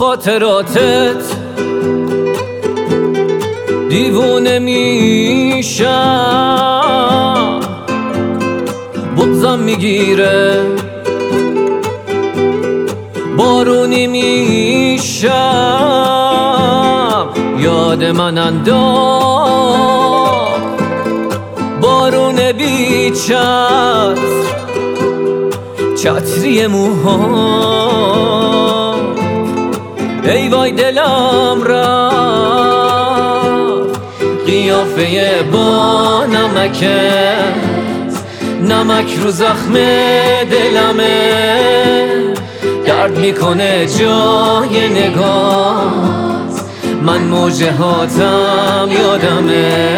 خاطراتت دیوونه میشم، بغضم میگیره، بارونی میشم، یاد من انداز بارون بی چتر، چتری موها، ای وای دلم رفت قیافه با نمکت، نمک رو زخم دلمه، درد میکنه جای نگات، من موجه هاتم یادمه،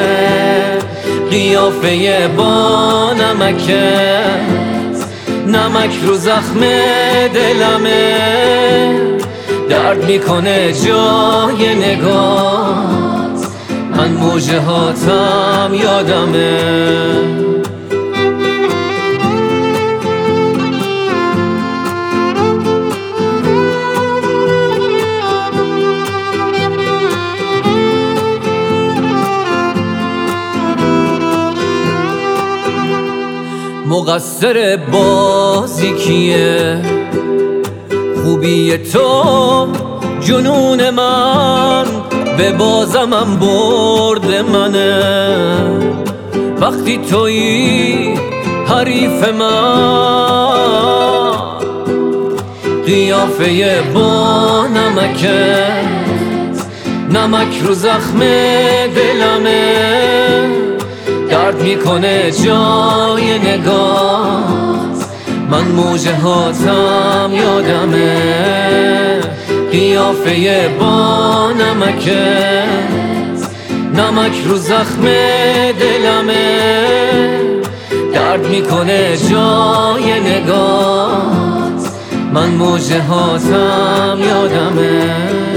قیافه با نمکت، نمک رو زخم دلمه، درد میکنه جای نگات، من موجه هاتم یادمه. مقصر بازی کیه؟ خوبی تو جنون من، به بازمم برد منه، وقتی تویی حریف من، قیافه با نمکت، نمک رو زخم دلمه، درد میکنه جای نگات، من موجه هاتم یادمه، قیافه با نمکت، نمک رو زخم دلمه، درد میکنه جای نگات، من موجه هاتم یادمه.